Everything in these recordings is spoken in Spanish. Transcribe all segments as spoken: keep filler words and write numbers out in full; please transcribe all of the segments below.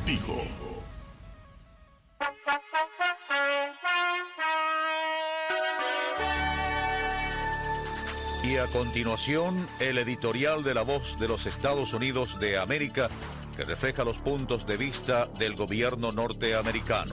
contigo. Y a continuación, el editorial de La Voz de los Estados Unidos de América, que refleja los puntos de vista del gobierno norteamericano.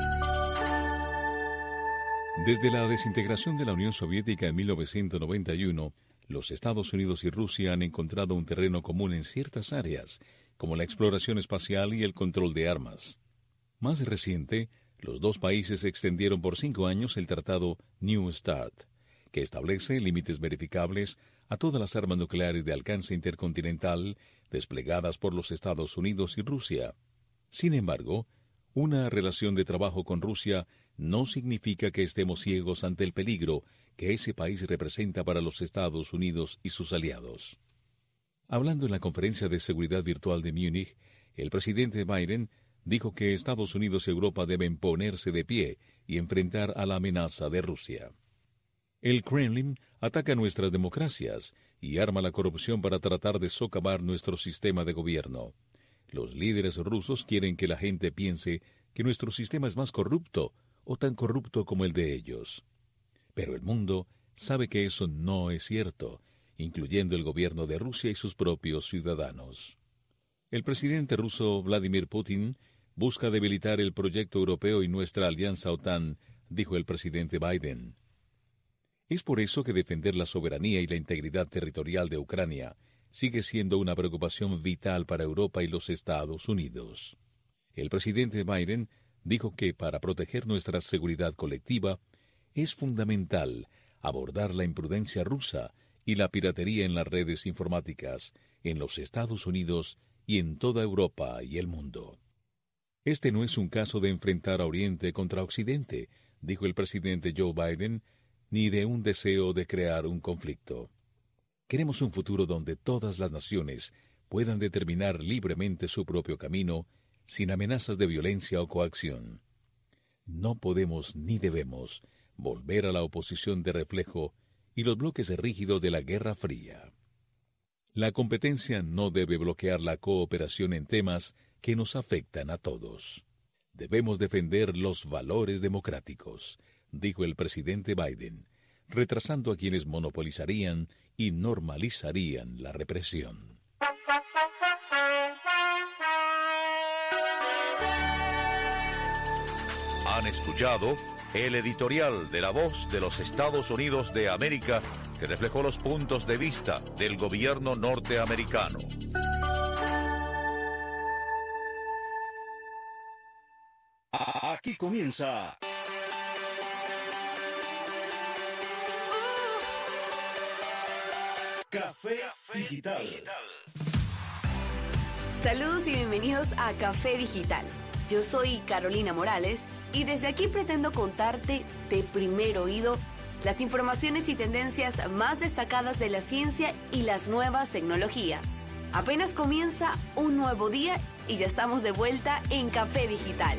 Desde la desintegración de la Unión Soviética en mil novecientos noventa y uno, los Estados Unidos y Rusia han encontrado un terreno común en ciertas áreas, como la exploración espacial y el control de armas. Más reciente, los dos países extendieron por cinco años el tratado New START, que establece límites verificables a todas las armas nucleares de alcance intercontinental desplegadas por los Estados Unidos y Rusia. Sin embargo, una relación de trabajo con Rusia no significa que estemos ciegos ante el peligro que ese país representa para los Estados Unidos y sus aliados. Hablando en la Conferencia de Seguridad Virtual de Múnich, el presidente Biden dijo que Estados Unidos y Europa deben ponerse de pie y enfrentar a la amenaza de Rusia. El Kremlin ataca nuestras democracias y arma la corrupción para tratar de socavar nuestro sistema de gobierno. Los líderes rusos quieren que la gente piense que nuestro sistema es más corrupto o tan corrupto como el de ellos. Pero el mundo sabe que eso no es cierto, incluyendo el gobierno de Rusia y sus propios ciudadanos. El presidente ruso Vladimir Putin busca debilitar el proyecto europeo y nuestra alianza OTAN, dijo el presidente Biden. Es por eso que defender la soberanía y la integridad territorial de Ucrania sigue siendo una preocupación vital para Europa y los Estados Unidos. El presidente Biden dijo que para proteger nuestra seguridad colectiva es fundamental abordar la imprudencia rusa y la piratería en las redes informáticas en los Estados Unidos y en toda Europa y el mundo. Este no es un caso de enfrentar a Oriente contra Occidente, dijo el presidente Joe Biden, ni de un deseo de crear un conflicto. Queremos un futuro donde todas las naciones puedan determinar libremente su propio camino, sin amenazas de violencia o coacción. No podemos ni debemos volver a la oposición de reflejo y los bloques rígidos de la Guerra Fría. La competencia no debe bloquear la cooperación en temas que nos afectan a todos. Debemos defender los valores democráticos, dijo el presidente Biden, retrasando a quienes monopolizarían y normalizarían la represión. Han escuchado el editorial de La Voz de los Estados Unidos de América, que reflejó los puntos de vista del gobierno norteamericano. Aquí comienza Café Digital. Saludos y bienvenidos a Café Digital. Yo soy Carolina Morales y desde aquí pretendo contarte de primer oído las informaciones y tendencias más destacadas de la ciencia y las nuevas tecnologías. Apenas comienza un nuevo día y ya estamos de vuelta en Café Digital.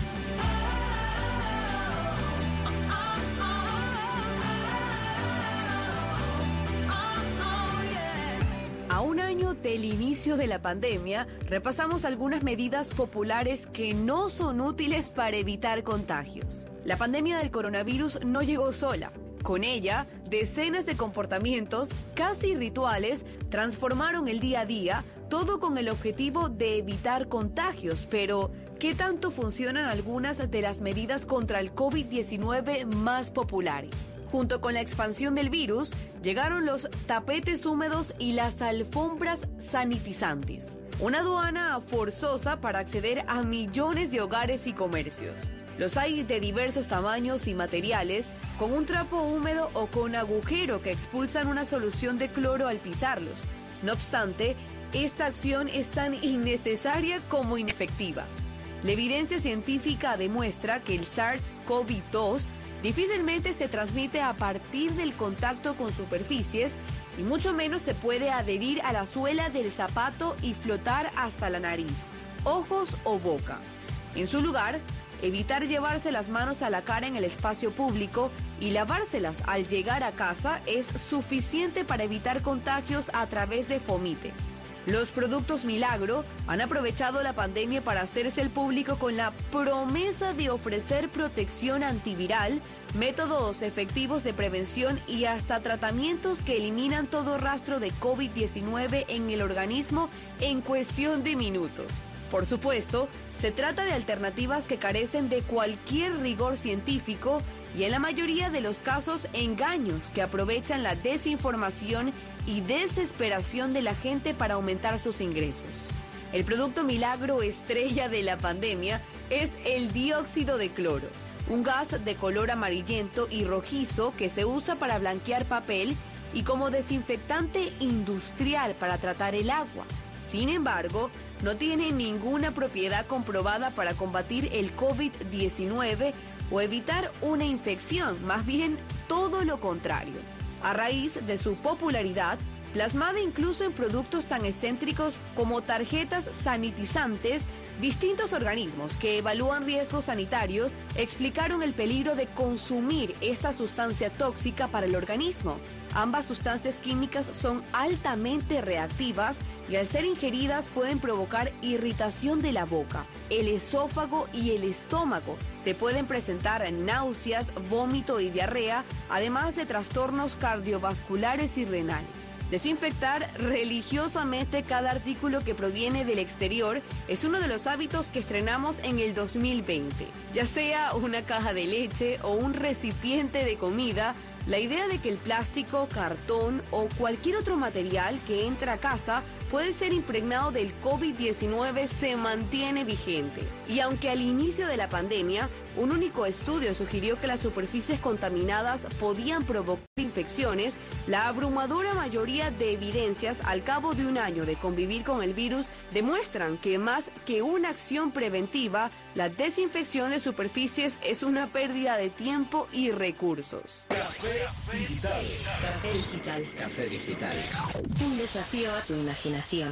A un año del inicio de la pandemia, repasamos algunas medidas populares que no son útiles para evitar contagios. La pandemia del coronavirus no llegó sola. Con ella, decenas de comportamientos, casi rituales, transformaron el día a día, todo con el objetivo de evitar contagios. Pero, ¿qué tanto funcionan algunas de las medidas contra el COVID diecinueve más populares? Junto con la expansión del virus, llegaron los tapetes húmedos y las alfombras sanitizantes. Una aduana forzosa para acceder a millones de hogares y comercios. Los hay de diversos tamaños y materiales, con un trapo húmedo o con agujero que expulsan una solución de cloro al pisarlos. No obstante, esta acción es tan innecesaria como inefectiva. La evidencia científica demuestra que el SARS-CoV dos difícilmente se transmite a partir del contacto con superficies y mucho menos se puede adherir a la suela del zapato y flotar hasta la nariz, ojos o boca. En su lugar, evitar llevarse las manos a la cara en el espacio público y lavárselas al llegar a casa es suficiente para evitar contagios a través de fomites. Los productos Milagro han aprovechado la pandemia para hacerse el público con la promesa de ofrecer protección antiviral, métodos efectivos de prevención y hasta tratamientos que eliminan todo rastro de COVID diecinueve en el organismo en cuestión de minutos. Por supuesto, se trata de alternativas que carecen de cualquier rigor científico y en la mayoría de los casos engaños que aprovechan la desinformación y desesperación de la gente para aumentar sus ingresos. El producto milagro estrella de la pandemia es el dióxido de cloro, un gas de color amarillento y rojizo que se usa para blanquear papel y como desinfectante industrial para tratar el agua. Sin embargo, no tiene ninguna propiedad comprobada para combatir el COVID diecinueve o evitar una infección, más bien todo lo contrario. A raíz de su popularidad, plasmada incluso en productos tan excéntricos como tarjetas sanitizantes, distintos organismos que evalúan riesgos sanitarios explicaron el peligro de consumir esta sustancia tóxica para el organismo. Ambas sustancias químicas son altamente reactivas y al ser ingeridas pueden provocar irritación de la boca, el esófago y el estómago. Se pueden presentar náuseas, vómito y diarrea, además de trastornos cardiovasculares y renales. Desinfectar religiosamente cada artículo que proviene del exterior es uno de los hábitos que estrenamos en el dos mil veinte. Ya sea una caja de leche o un recipiente de comida, la idea de que el plástico, cartón o cualquier otro material que entra a casa puede ser impregnado del COVID diecinueve se mantiene vigente. Y aunque al inicio de la pandemia, un único estudio sugirió que las superficies contaminadas podían provocar infecciones, la abrumadora mayoría de evidencias al cabo de un año de convivir con el virus demuestran que más que una acción preventiva, la desinfección de superficies es una pérdida de tiempo y recursos. Café Digital. Café Digital. Café Digital. Un desafío a tu imaginación.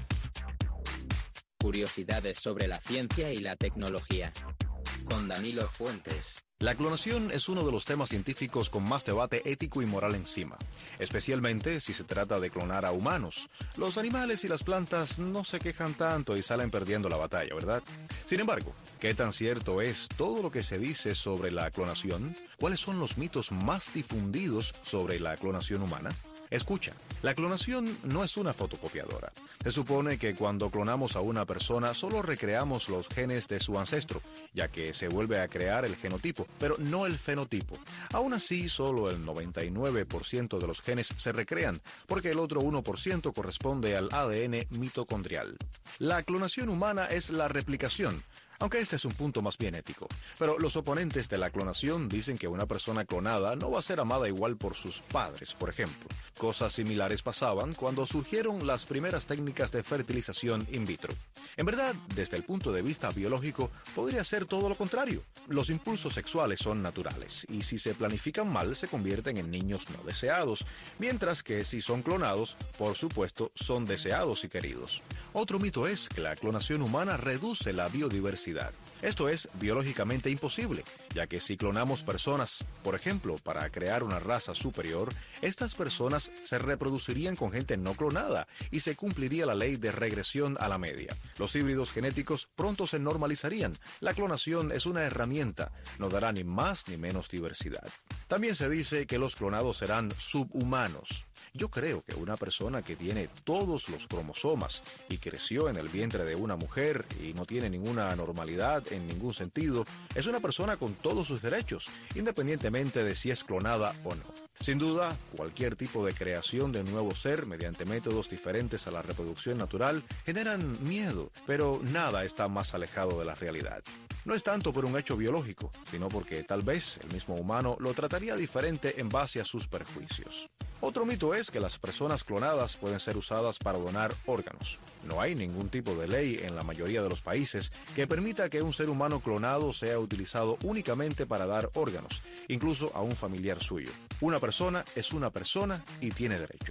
Curiosidades sobre la ciencia y la tecnología. Con Danilo Fuentes. La clonación es uno de los temas científicos con más debate ético y moral encima, especialmente si se trata de clonar a humanos. Los animales y las plantas no se quejan tanto y salen perdiendo la batalla, ¿verdad? Sin embargo, ¿qué tan cierto es todo lo que se dice sobre la clonación? ¿Cuáles son los mitos más difundidos sobre la clonación humana? Escucha, la clonación no es una fotocopiadora. Se supone que cuando clonamos a una persona solo recreamos los genes de su ancestro, ya que se vuelve a crear el genotipo, pero no el fenotipo. Aún así, solo el noventa y nueve por ciento de los genes se recrean, porque el otro uno por ciento corresponde al A D N mitocondrial. La clonación humana es la replicación, aunque este es un punto más bien ético. Pero los oponentes de la clonación dicen que una persona clonada no va a ser amada igual por sus padres, por ejemplo. Cosas similares pasaban cuando surgieron las primeras técnicas de fertilización in vitro. En verdad, desde el punto de vista biológico, podría ser todo lo contrario. Los impulsos sexuales son naturales, y si se planifican mal, se convierten en niños no deseados, mientras que si son clonados, por supuesto, son deseados y queridos. Otro mito es que la clonación humana reduce la biodiversidad. Esto es biológicamente imposible, ya que si clonamos personas, por ejemplo, para crear una raza superior, estas personas se reproducirían con gente no clonada y se cumpliría la ley de regresión a la media. Los híbridos genéticos pronto se normalizarían. La clonación es una herramienta, no dará ni más ni menos diversidad. También se dice que los clonados serán subhumanos. Yo creo que una persona que tiene todos los cromosomas y creció en el vientre de una mujer y no tiene ninguna anormalidad en ningún sentido, es una persona con todos sus derechos, independientemente de si es clonada o no. Sin duda, cualquier tipo de creación de un nuevo ser mediante métodos diferentes a la reproducción natural generan miedo, pero nada está más alejado de la realidad. No es tanto por un hecho biológico, sino porque tal vez el mismo humano lo trataría diferente en base a sus perjuicios. Otro mito es que las personas clonadas pueden ser usadas para donar órganos. No hay ningún tipo de ley en la mayoría de los países que permita que un ser humano clonado sea utilizado únicamente para dar órganos, incluso a un familiar suyo. Una persona es una persona y tiene derechos.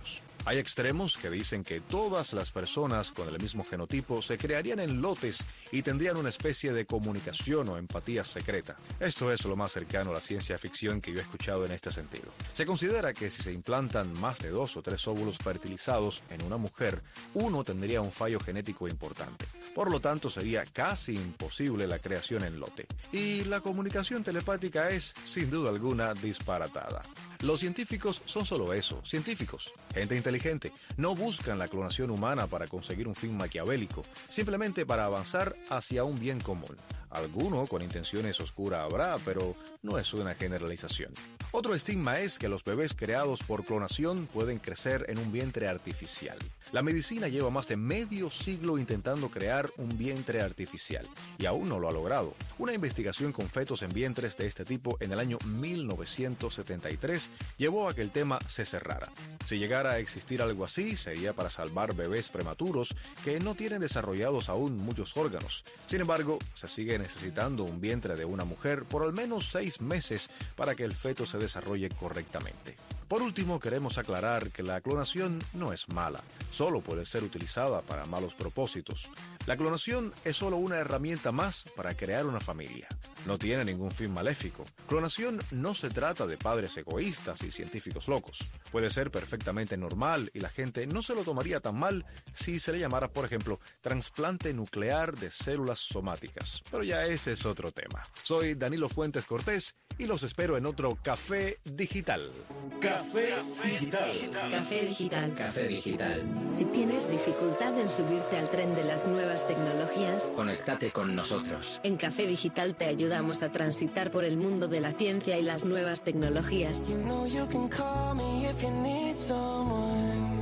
Hay extremos que dicen que todas las personas con el mismo genotipo se crearían en lotes y tendrían una especie de comunicación o empatía secreta. Esto es lo más cercano a la ciencia ficción que yo he escuchado en este sentido. Se considera que si se implantan más de dos o tres óvulos fertilizados en una mujer, uno tendría un fallo genético importante. Por lo tanto, sería casi imposible la creación en lote. Y la comunicación telepática es, sin duda alguna, disparatada. Los científicos son solo eso, científicos, gente inteligente. No buscan la clonación humana para conseguir un fin maquiavélico, simplemente para avanzar hacia un bien común. Alguno con intenciones oscuras habrá, pero no es una generalización. Otro estigma es que los bebés creados por clonación pueden crecer en un vientre artificial. La medicina lleva más de medio siglo intentando crear un vientre artificial y aún no lo ha logrado. Una investigación con fetos en vientres de este tipo en el año mil novecientos setenta y tres llevó a que el tema se cerrara. Si llegara a existir algo así, sería para salvar bebés prematuros que no tienen desarrollados aún muchos órganos. Sin embargo, se sigue necesitando un vientre de una mujer por al menos seis meses para que el feto se desarrolle correctamente. Por último, queremos aclarar que la clonación no es mala, solo puede ser utilizada para malos propósitos. La clonación es solo una herramienta más para crear una familia. No tiene ningún fin maléfico. Clonación no se trata de padres egoístas y científicos locos. Puede ser perfectamente normal y la gente no se lo tomaría tan mal si se le llamara, por ejemplo, trasplante nuclear de células somáticas. Pero ya ese es otro tema. Soy Danilo Fuentes Cortés y los espero en otro Café Digital. Café Digital. Café Digital. Café Digital. Si tienes dificultad en subirte al tren de las nuevas tecnologías, Conéctate con nosotros. en Café Digital te ayudamos a transitar por el mundo de la ciencia y las nuevas tecnologías. You know you can call me if you need someone.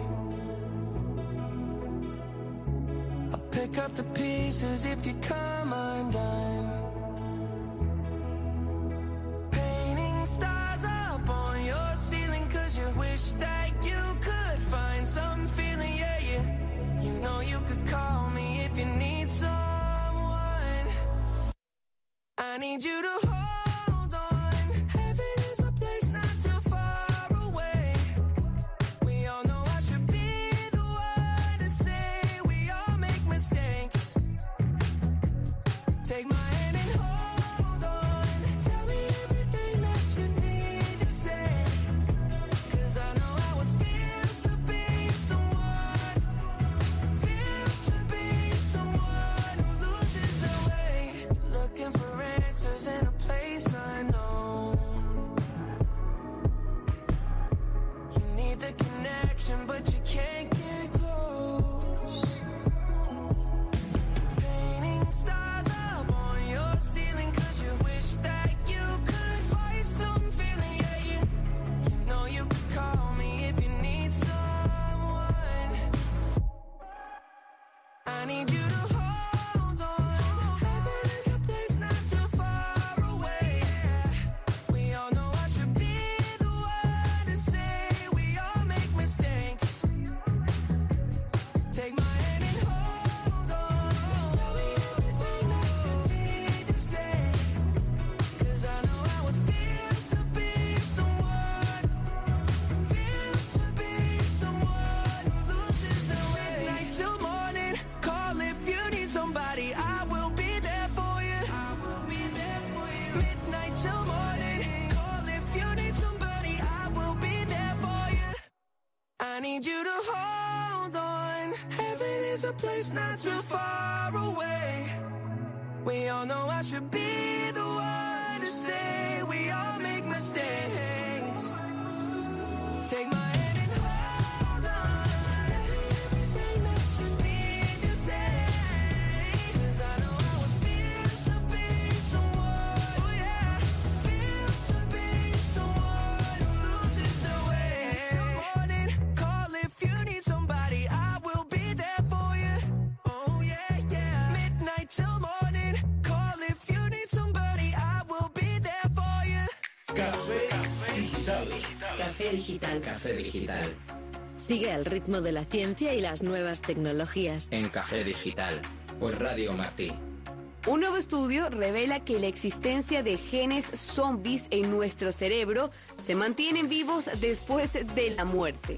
I'll pick up the pieces if you come undone. Painting stars up on your ceiling 'cause you wish that you could find some feeling, yeah, yeah. You know you could call me if you need someone. I need you to hold on. Heaven is a place not too far away. We all know I should be the one to say we all make mistakes. Take my hand and hold on. Tell me everything that you need to say. 'Cause I know how it feels to be someone. Feels to be someone who loses their way. Looking for answers in a place unknown. You need the connection, but you can't get close. Painting stars up on your ceiling 'cause you wish that you could find some feeling, yeah, yeah. You know you could call me if you need someone. I need you to hold on. Heaven is a place not too far away. We all know I should be the one to say we all make mistakes. Take my hand and hold on. Tell me everything that you need to say. 'Cause I know how it feels to be someone. Feels to be someone who loses their way. Midnight till morning, call if you need somebody. I will be there for you. I will be there for you. Midnight till morning, call if you need somebody. I will be there for you. I need you to hold on. Heaven is a place not too far away. We all know I should be the one to say we all make mistakes. Take my hand and hold on. Tell me everything that you need to say. 'Cause I know how it feels to be someone. Oh yeah, feels to be someone who loses their way. Till morning, call if you need somebody. I will be there for you. Oh yeah, yeah. Midnight till morning, call if you need somebody. I will be there for you. Café Digital. Café Digital. Café Digital. Sigue al ritmo de la ciencia y las nuevas tecnologías. En Café Digital. Por Radio Martí. Un nuevo estudio revela que la existencia de genes zombies en nuestro cerebro se mantienen vivos después de la muerte.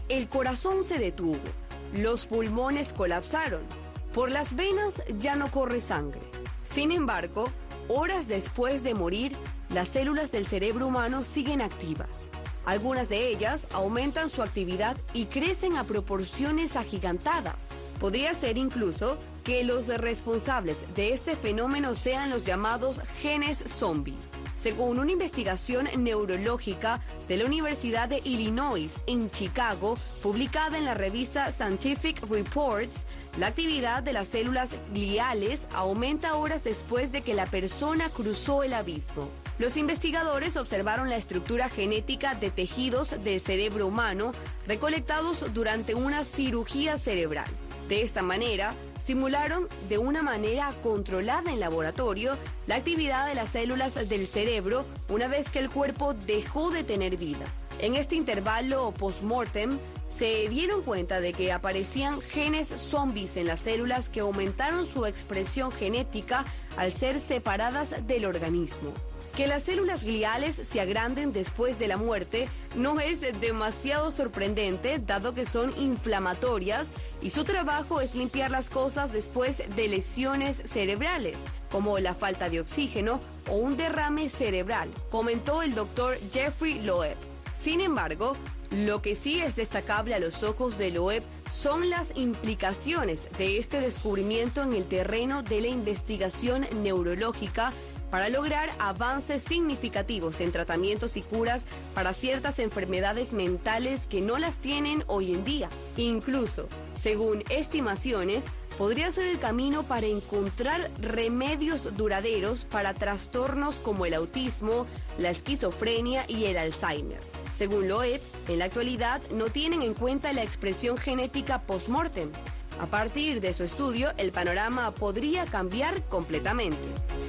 El corazón se detuvo, los pulmones colapsaron, por las venas ya no corre sangre. Sin embargo, horas después de morir, las células del cerebro humano siguen activas. Algunas de ellas aumentan su actividad y crecen a proporciones agigantadas. Podría ser incluso que los responsables de este fenómeno sean los llamados genes zombie. Según una investigación neurológica de la Universidad de Illinois en Chicago, publicada en la revista Scientific Reports, la actividad de las células gliales aumenta horas después de que la persona cruzó el abismo. Los investigadores observaron la estructura genética de tejidos del cerebro humano recolectados durante una cirugía cerebral. De esta manera, simularon de una manera controlada en laboratorio la actividad de las células del cerebro una vez que el cuerpo dejó de tener vida. En este intervalo post-mortem, se dieron cuenta de que aparecían genes zombies en las células que aumentaron su expresión genética al ser separadas del organismo. Que las células gliales se agranden después de la muerte no es demasiado sorprendente, dado que son inflamatorias y su trabajo es limpiar las cosas después de lesiones cerebrales, como la falta de oxígeno o un derrame cerebral, comentó el doctor Jeffrey Loeb. Sin embargo, lo que sí es destacable a los ojos de Loeb son las implicaciones de este descubrimiento en el terreno de la investigación neurológica para lograr avances significativos en tratamientos y curas para ciertas enfermedades mentales que no las tienen hoy en día. Incluso, según estimaciones, podría ser el camino para encontrar remedios duraderos para trastornos como el autismo, la esquizofrenia y el Alzheimer. Según Loeb, en la actualidad no tienen en cuenta la expresión genética post-mortem. A partir de su estudio, el panorama podría cambiar completamente.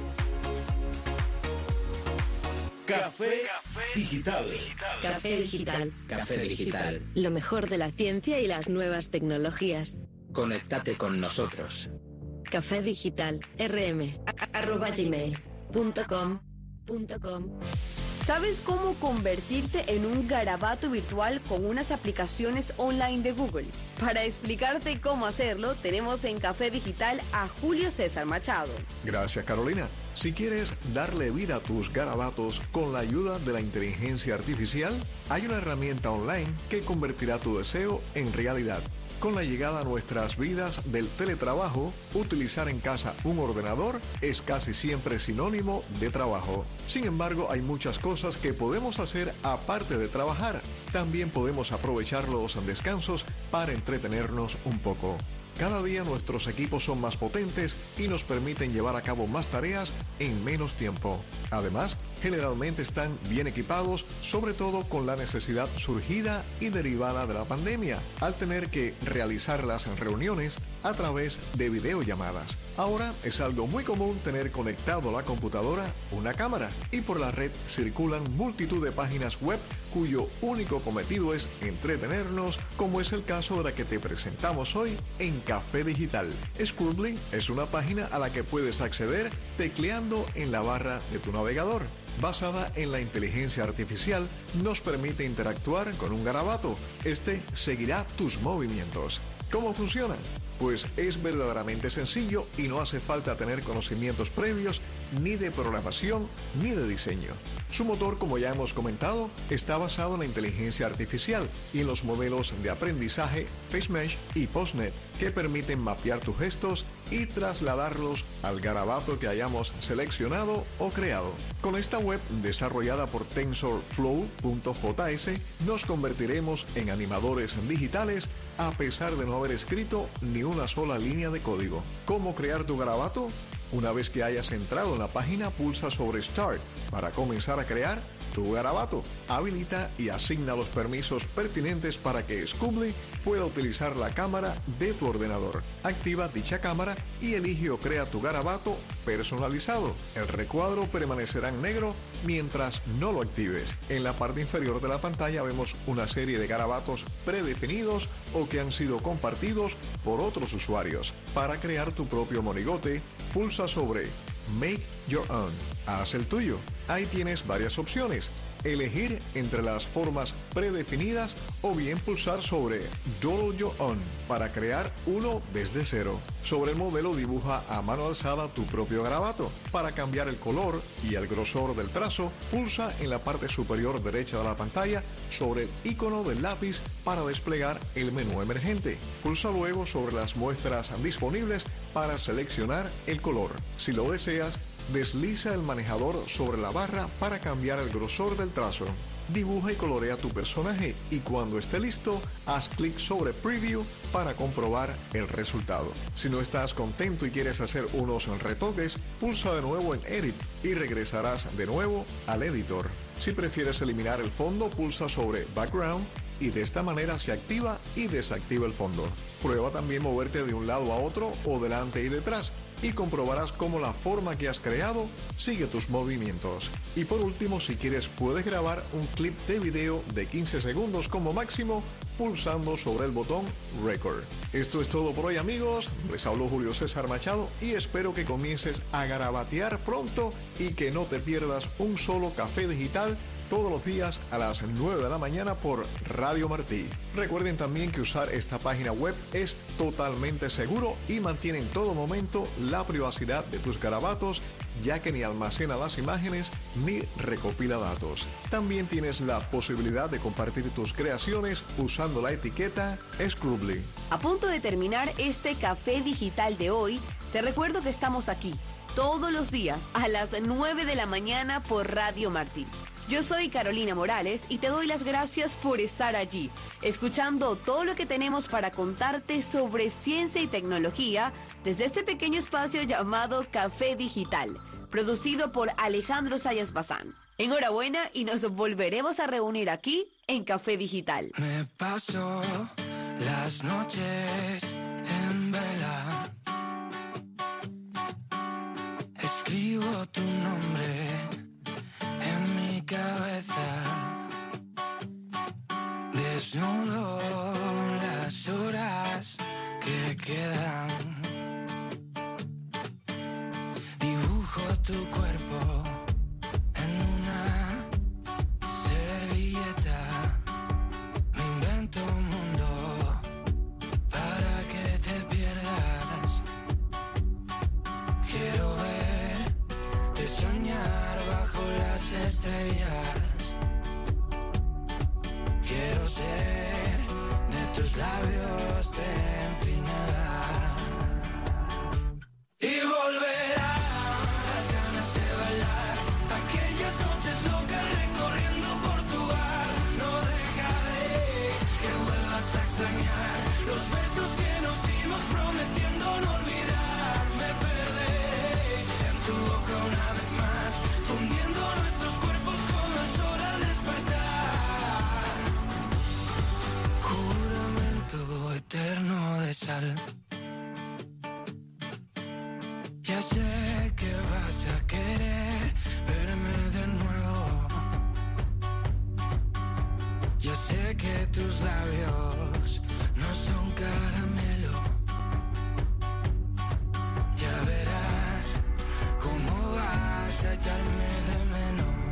Café Digital. Café Digital. Café Digital. Lo mejor de la ciencia y las nuevas tecnologías. Conéctate con nosotros. Café Digital. rm arroba gmail punto com punto com. ¿Sabes cómo convertirte en un garabato virtual con unas aplicaciones online de Google? Para explicarte cómo hacerlo, tenemos en Café Digital a Julio César Machado. Gracias, Carolina. Si quieres darle vida a tus garabatos con la ayuda de la inteligencia artificial, hay una herramienta online que convertirá tu deseo en realidad. Con la llegada a nuestras vidas del teletrabajo, utilizar en casa un ordenador es casi siempre sinónimo de trabajo. Sin embargo, hay muchas cosas que podemos hacer aparte de trabajar. También podemos aprovechar los descansos para entretenernos un poco. Cada día nuestros equipos son más potentes y nos permiten llevar a cabo más tareas en menos tiempo. Además, generalmente están bien equipados, sobre todo con la necesidad surgida y derivada de la pandemia, al tener que realizar las reuniones a través de videollamadas. Ahora es algo muy común tener conectado a la computadora una cámara y por la red circulan multitud de páginas web cuyo único cometido es entretenernos, como es el caso de la que te presentamos hoy en Café Digital. Scroobly es una página a la que puedes acceder tecleando en la barra de tu navegador. Basada en la inteligencia artificial, nos permite interactuar con un garabato. Este seguirá tus movimientos. ¿Cómo funciona? Pues es verdaderamente sencillo y no hace falta tener conocimientos previos ni de programación ni de diseño. Su motor, como ya hemos comentado, está basado en la inteligencia artificial y en los modelos de aprendizaje FaceMesh y PostNet, que permiten mapear tus gestos y trasladarlos al garabato que hayamos seleccionado o creado. Con esta web desarrollada por TensorFlow punto J S nos convertiremos en animadores digitales a pesar de no haber escrito ni una sola línea de código. ¿Cómo crear tu garabato? Una vez que hayas entrado en la página, pulsa sobre Start para comenzar a crear tu garabato. Habilita y asigna los permisos pertinentes para que Scroobly pueda utilizar la cámara de tu ordenador. Activa dicha cámara y elige o crea tu garabato personalizado. El recuadro permanecerá en negro mientras no lo actives. En la parte inferior de la pantalla vemos una serie de garabatos predefinidos o que han sido compartidos por otros usuarios. Para crear tu propio monigote, pulsa sobre Make Your Own. Haz el tuyo. Ahí tienes varias opciones. elegir entre las formas predefinidas o bien pulsar sobre Doodle Your Own para crear uno desde cero. Sobre el modelo dibuja a mano alzada tu propio garabato. Para cambiar el color y el grosor del trazo, pulsa en la parte superior derecha de la pantalla sobre el icono del lápiz para desplegar el menú emergente. Pulsa luego sobre las muestras disponibles para seleccionar el color. Si lo deseas, desliza el manejador sobre la barra para cambiar el grosor del trazo. Dibuja y colorea tu personaje y cuando esté listo, haz clic sobre Preview para comprobar el resultado. Si no estás contento y quieres hacer unos retoques, pulsa de nuevo en Edit y regresarás de nuevo al editor. Si prefieres eliminar el fondo, pulsa sobre Background y de esta manera se activa y desactiva el fondo. Prueba también moverte de un lado a otro o delante y detrás y comprobarás cómo la forma que has creado sigue tus movimientos. Y por último, si quieres, puedes grabar un clip de video de quince segundos como máximo pulsando sobre el botón Record. Esto es todo por hoy, amigos. Les habló Julio César Machado y espero que comiences a garabatear pronto y que no te pierdas un solo café digital todos los días a las nueve de la mañana por Radio Martí. Recuerden también que usar esta página web es totalmente seguro y mantiene en todo momento la privacidad de tus garabatos, ya que ni almacena las imágenes ni recopila datos. También tienes la posibilidad de compartir tus creaciones usando la etiqueta Scrubly. A punto de terminar este café digital de hoy, te recuerdo que estamos aquí todos los días a las nueve de la mañana por Radio Martí. Yo soy Carolina Morales y te doy las gracias por estar allí, escuchando todo lo que tenemos para contarte sobre ciencia y tecnología desde este pequeño espacio llamado Café Digital, producido por Alejandro Sayas Bazán. Enhorabuena y nos volveremos a reunir aquí en Café Digital. Me paso las noches en vela, escribo tu nombre en mi cabeza, desnudo las horas que quedan, dibujo tu cuerpo en una servilleta, me invento un mundo para que te pierdas, quiero verte soñar bajo las estrellas, quiero ser de tus labios centinela y volverán las ganas de bailar, aquellas noches locas recorriendo Portugal, no dejaré que vuelvas a extrañar los besos que nos dimos prometiendo no olvidar, me perderé en tu boca una vez más, fundiendo nuestros cuerpos con el sol al despertar, juramento eterno de sal. Ya sé que vas a querer verme de nuevo, ya sé que tus labios no son caramelo, ya verás cómo vas a echarme de menos.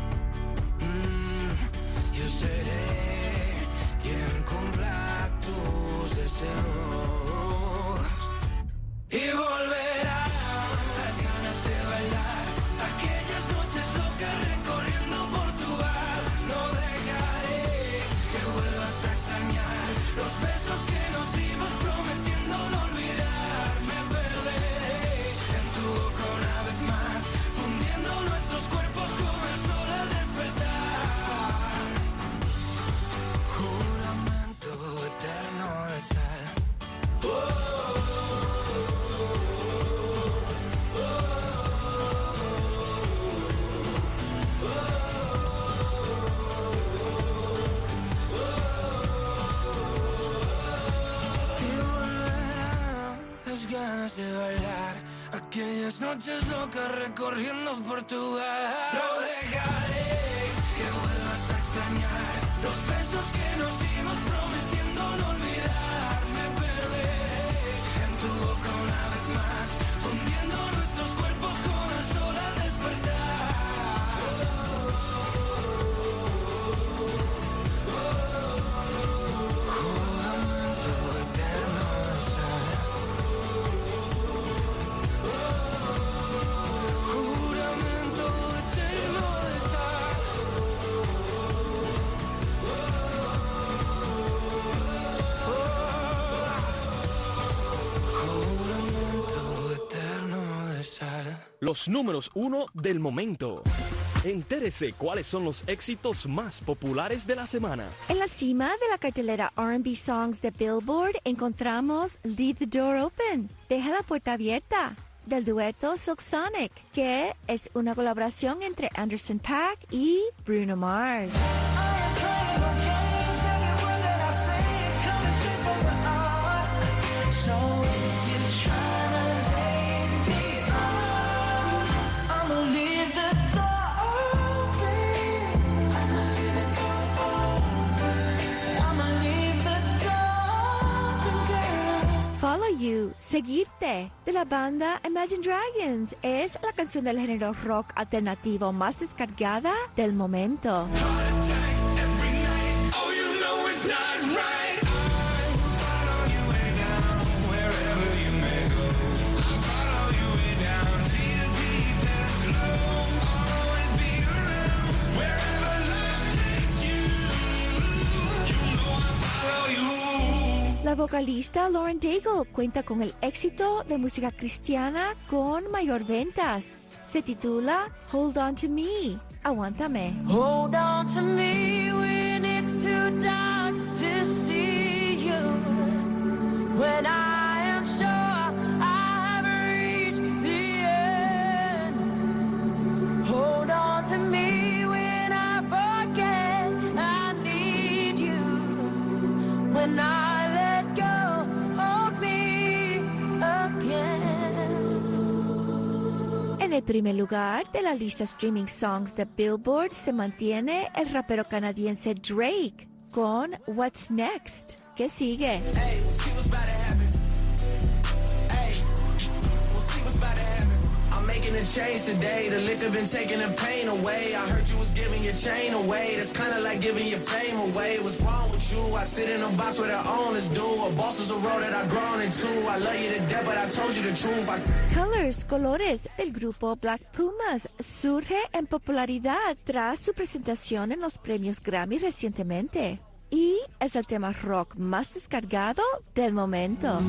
Mm, yo seré quien cumpla tus deseos y volverán las ganas de bailar, aquellas noches locas recorriendo Portugal, no dejaré que vuelvas a extrañar los besos que nos dimos prometiendo no olvidar, me perderé en tu boca una vez más, fundiendo nuestros cuerpos con el sol al despertar, juramento eterno de sal. Oh. Ganas de bailar, aquellas noches locas recorriendo Portugal, no dejaré que vuelvas a extrañar los besos que nos dimos prometiendo no olvidar, me perderé en tu boca una vez más, fundiendo nuestros cuerpos con el sol al despertar, los números uno del momento. Entérese cuáles son los éxitos más populares de la semana. En la cima de la cartelera R and B Songs de Billboard encontramos Leave the Door Open, Deja la puerta abierta, del dueto Silk Sonic, que es una colaboración entre Anderson .Paak y Bruno Mars. Follow You, Seguirte, de la banda Imagine Dragons, es la canción del género rock alternativo más descargada del momento. La vocalista Lauren Daigle cuenta con el éxito de música cristiana con mayor ventas. Se titula Hold On To Me, Aguántame. Hold on to me when it's too dark to see you. When I am sure I have reached the end. Hold on to me when I forget I need you. When I En el primer lugar de la lista Streaming Songs de Billboard se mantiene el rapero canadiense Drake con What's Next. ¿Qué sigue? Hey, we'll see what's about to happen. Hey, we'll see what's about to happen. I'm making a change today. The liquor been taking the pain away. I heard you was giving your chain away. That's kind of like giving your fame away. What's wrong with you? I sit in a box where the owners do. A boss is a road that I've grown into. I love you to death, but I told you the truth. I... Colors, Colores, del grupo Black Pumas, surge en popularidad tras su presentación en los premios Grammy recientemente. Y es el tema rock más descargado del momento.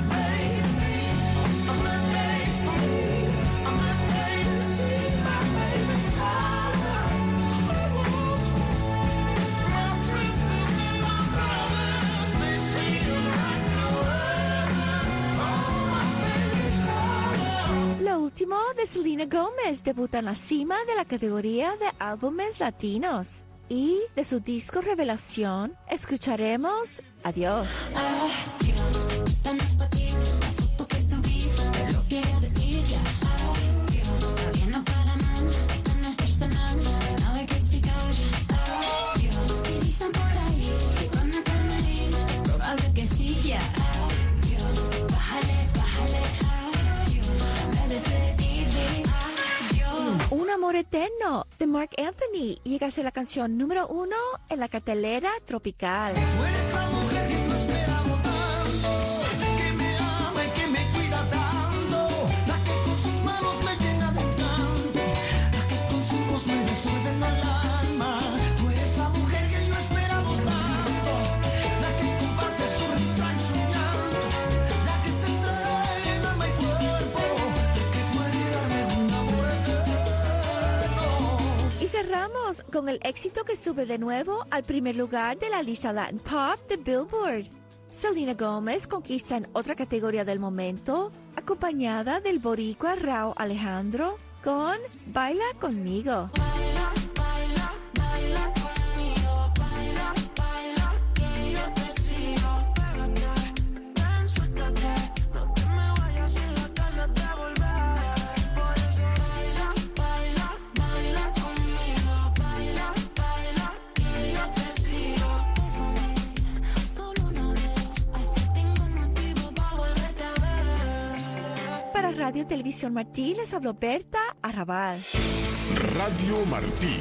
Lo último de Selena Gomez debuta en la cima de la categoría de álbumes latinos. Y de su disco Revelación escucharemos Adiós. Adiós, tan empatía, la foto que subí, te lo quiero decir ya. Adiós, está bien, no para mal, esto no es personal, no hay nada que explicar ya. Adiós, si dicen por ahí que van a calmar, es probable que sí ya. Adiós, bájale, bájale, adiós, me despedí de adiós. Un amor eterno de Marc Anthony llega a ser la canción número uno en la cartelera tropical. Tú eres la mujer que no esperaba tanto, que me ama y que me cuida tanto, la que con sus manos me llena de encanto, la que con su voz me desordena el alma. Tú eres la mujer que yo esperaba tanto, la que comparte su risa y su llanto, la que se trae en alma y cuerpo, la que puede darme un amor eterno. Y cerramos con el éxito que sube de nuevo al primer lugar de la lista Latin Pop de Billboard. Selena Gomez conquista en otra categoría del momento, acompañada del boricua Rauw Alejandro con Baila Conmigo. Baila, baila, baila conmigo, baila, baila, que yo te sigo. Pégate, ven, suéltate, no te me vayas sin las ganas de volver. Por eso baila, baila, baila conmigo, baila, baila, que yo te sigo. Bésame, solo una vez, así tengo motivo para volverte a ver. Para Radio Televisión Martí les habló Berta Arrabal. Radio Martí.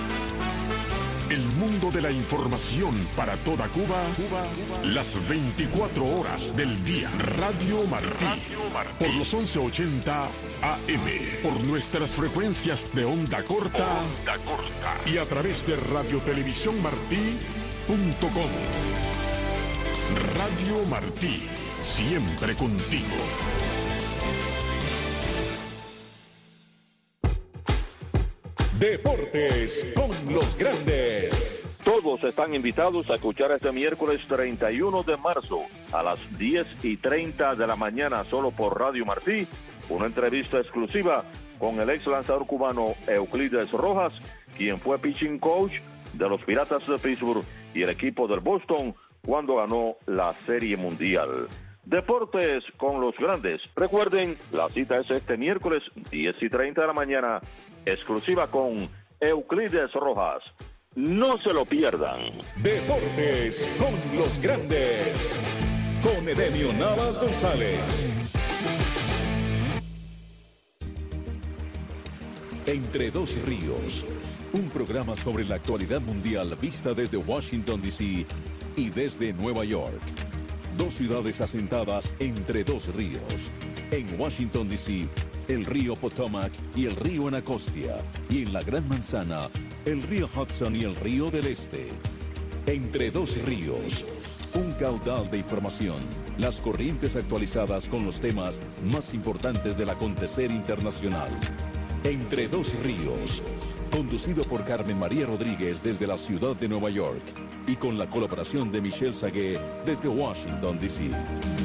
El mundo de la información para toda Cuba, Cuba, las veinticuatro horas del día. Radio Martí. Por los once ochenta A M. Por nuestras frecuencias de onda corta. Onda corta. Y a través de radio televisión martí punto com. Radio Martí. Siempre contigo. Deportes con los grandes. Todos están invitados a escuchar este miércoles treinta y uno de marzo a las diez y treinta de la mañana solo por Radio Martí, una entrevista exclusiva con el ex lanzador cubano Euclides Rojas, quien fue pitching coach de los Piratas de Pittsburgh y el equipo del Boston cuando ganó la Serie Mundial. Deportes con los grandes. Recuerden, la cita es este miércoles diez y treinta de la mañana, exclusiva con Euclides Rojas. No se lo pierdan. Deportes con los grandes. Con Edemio Navas González. Entre dos ríos. Un programa sobre la actualidad mundial vista desde Washington, D C y desde Nueva York. Dos ciudades asentadas entre dos ríos. En Washington, D C, el río Potomac y el río Anacostia. Y en la Gran Manzana, el río Hudson y el río del Este. Entre dos ríos. Un caudal de información. Las corrientes actualizadas con los temas más importantes del acontecer internacional. Entre dos ríos. Conducido por Carmen María Rodríguez desde la ciudad de Nueva York y con la colaboración de Michelle Sagué desde Washington, D C.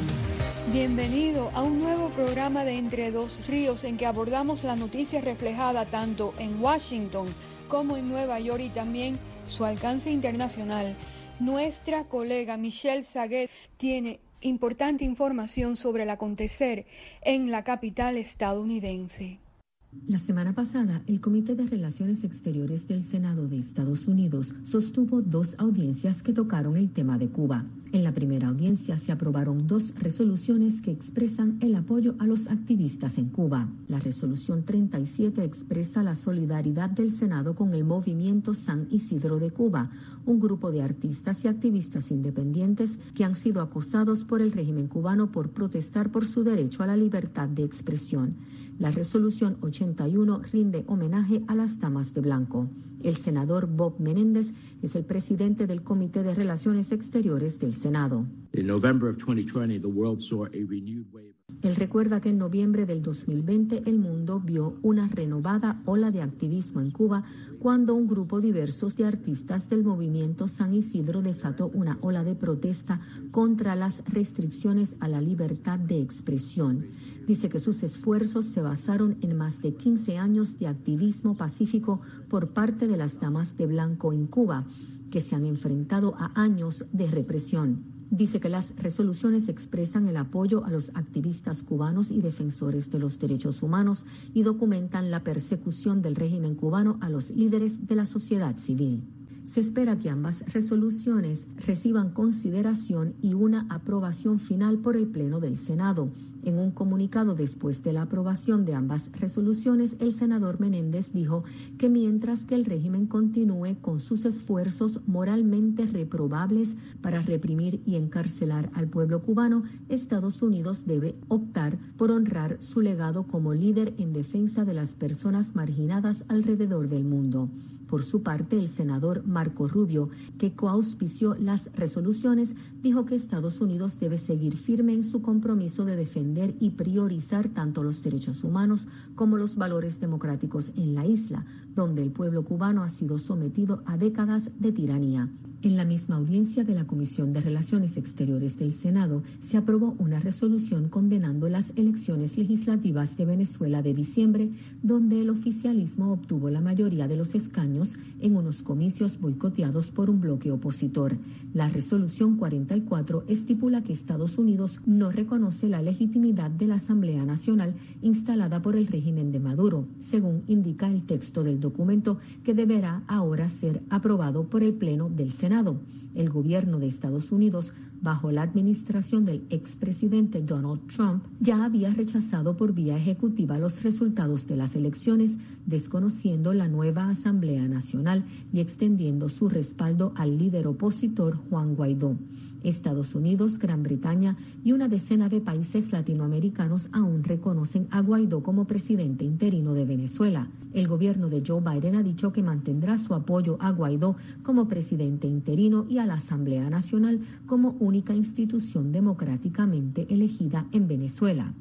Bienvenido a un nuevo programa de Entre Dos Ríos en que abordamos la noticia reflejada tanto en Washington como en Nueva York y también su alcance internacional. Nuestra colega Michelle Sagué tiene importante información sobre el acontecer en la capital estadounidense. La semana pasada, el Comité de Relaciones Exteriores del Senado de Estados Unidos sostuvo dos audiencias que tocaron el tema de Cuba. En la primera audiencia se aprobaron dos resoluciones que expresan el apoyo a los activistas en Cuba. La resolución treinta y siete expresa la solidaridad del Senado con el movimiento San Isidro de Cuba, un grupo de artistas y activistas independientes que han sido acosados por el régimen cubano por protestar por su derecho a la libertad de expresión. La resolución ochenta y uno rinde homenaje a las damas de blanco. El senador Bob Menéndez es el presidente del Comité de Relaciones Exteriores del Senado. In November of twenty twenty, the world saw a renewed wave. Él recuerda que en noviembre del dos mil veinte el mundo vio una renovada ola de activismo en Cuba cuando un grupo diverso de artistas del movimiento San Isidro desató una ola de protesta contra las restricciones a la libertad de expresión. Dice que sus esfuerzos se basaron en más de quince años de activismo pacífico por parte de las damas de blanco en Cuba, que se han enfrentado a años de represión. Dice que las resoluciones expresan el apoyo a los activistas cubanos y defensores de los derechos humanos y documentan la persecución del régimen cubano a los líderes de la sociedad civil. Se espera que ambas resoluciones reciban consideración y una aprobación final por el Pleno del Senado. En un comunicado después de la aprobación de ambas resoluciones, el senador Menéndez dijo que mientras que el régimen continúe con sus esfuerzos moralmente reprobables para reprimir y encarcelar al pueblo cubano, Estados Unidos debe optar por honrar su legado como líder en defensa de las personas marginadas alrededor del mundo. Por su parte, el senador Marco Rubio, que coauspició las resoluciones, dijo que Estados Unidos debe seguir firme en su compromiso de defender y priorizar tanto los derechos humanos como los valores democráticos en la isla, donde el pueblo cubano ha sido sometido a décadas de tiranía. En la misma audiencia de la Comisión de Relaciones Exteriores del Senado, se aprobó una resolución condenando las elecciones legislativas de Venezuela de diciembre, donde el oficialismo obtuvo la mayoría de los escaños en unos comicios boicoteados por un bloque opositor. La resolución cuarenta y cuatro estipula que Estados Unidos no reconoce la legitimidad de la Asamblea Nacional instalada por el régimen de Maduro, según indica el texto del documento que deberá ahora ser aprobado por el Pleno del Senado. El gobierno de Estados Unidos, bajo la administración del expresidente Donald Trump, ya había rechazado por vía ejecutiva los resultados de las elecciones, desconociendo la nueva Asamblea Nacional y extendiendo su respaldo al líder opositor Juan Guaidó. Estados Unidos, Gran Bretaña y una decena de países latinoamericanos aún reconocen a Guaidó como presidente interino de Venezuela. El gobierno de Joe Biden ha dicho que mantendrá su apoyo a Guaidó como presidente interino y a la Asamblea Nacional como única institución democráticamente elegida en Venezuela.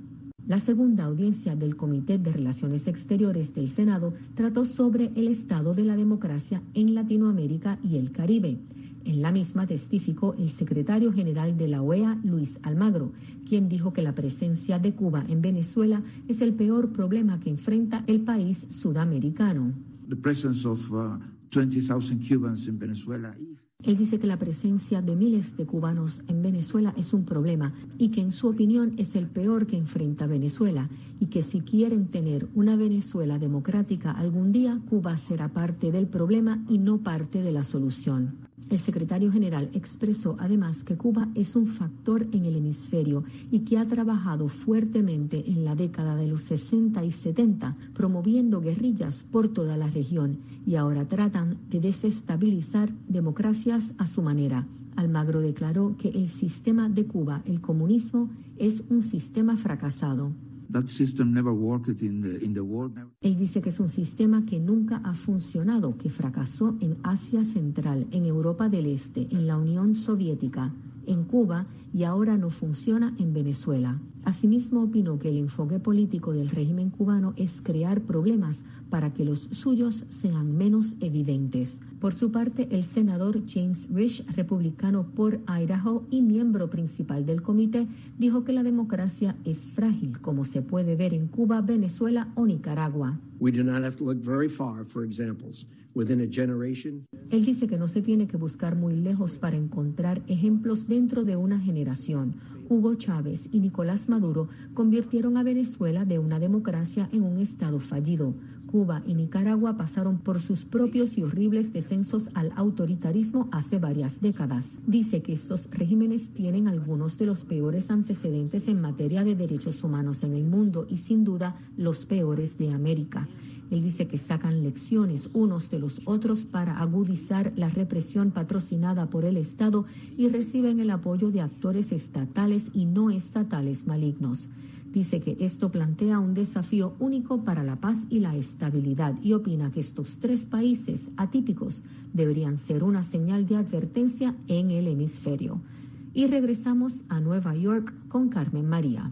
La segunda audiencia del Comité de Relaciones Exteriores del Senado trató sobre el estado de la democracia en Latinoamérica y el Caribe. En la misma testificó el secretario general de la O E A, Luis Almagro, quien dijo que la presencia de Cuba en Venezuela es el peor problema que enfrenta el país sudamericano. The presence of uh, twenty thousand Cubans in Venezuela is Él dice que la presencia de miles de cubanos en Venezuela es un problema y que en su opinión es el peor que enfrenta Venezuela y que si quieren tener una Venezuela democrática algún día, Cuba será parte del problema y no parte de la solución. El secretario general expresó además que Cuba es un factor en el hemisferio y que ha trabajado fuertemente en la década de los sesenta y setenta promoviendo guerrillas por toda la región y ahora tratan de desestabilizar democracias a su manera. Almagro declaró que el sistema de Cuba, el comunismo, es un sistema fracasado. that system never worked in the in the world. Él dice que es un sistema que nunca ha funcionado, que fracasó en Asia Central, en Europa del Este, en la Unión Soviética, en Cuba y ahora no funciona en Venezuela. Asimismo, opinó que el enfoque político del régimen cubano es crear problemas para que los suyos sean menos evidentes. Por su parte, el senador James Risch, republicano por Idaho y miembro principal del comité, dijo que la democracia es frágil, como se puede ver en Cuba, Venezuela o Nicaragua. We do not have to look very far for examples. Within a generation, Él dice que no se tiene que buscar muy lejos para encontrar ejemplos dentro de una generación. Hugo Chávez y Nicolás Maduro convirtieron a Venezuela de una democracia en un estado fallido. Cuba y Nicaragua pasaron por sus propios y horribles descensos al autoritarismo hace varias décadas. Dice que estos regímenes tienen algunos de los peores antecedentes en materia de derechos humanos en el mundo y sin duda los peores de América. Él dice que sacan lecciones unos de los otros para agudizar la represión patrocinada por el Estado y reciben el apoyo de actores estatales y no estatales malignos. Dice que esto plantea un desafío único para la paz y la estabilidad y opina que estos tres países atípicos deberían ser una señal de advertencia en el hemisferio. Y regresamos a Nueva York con Carmen María.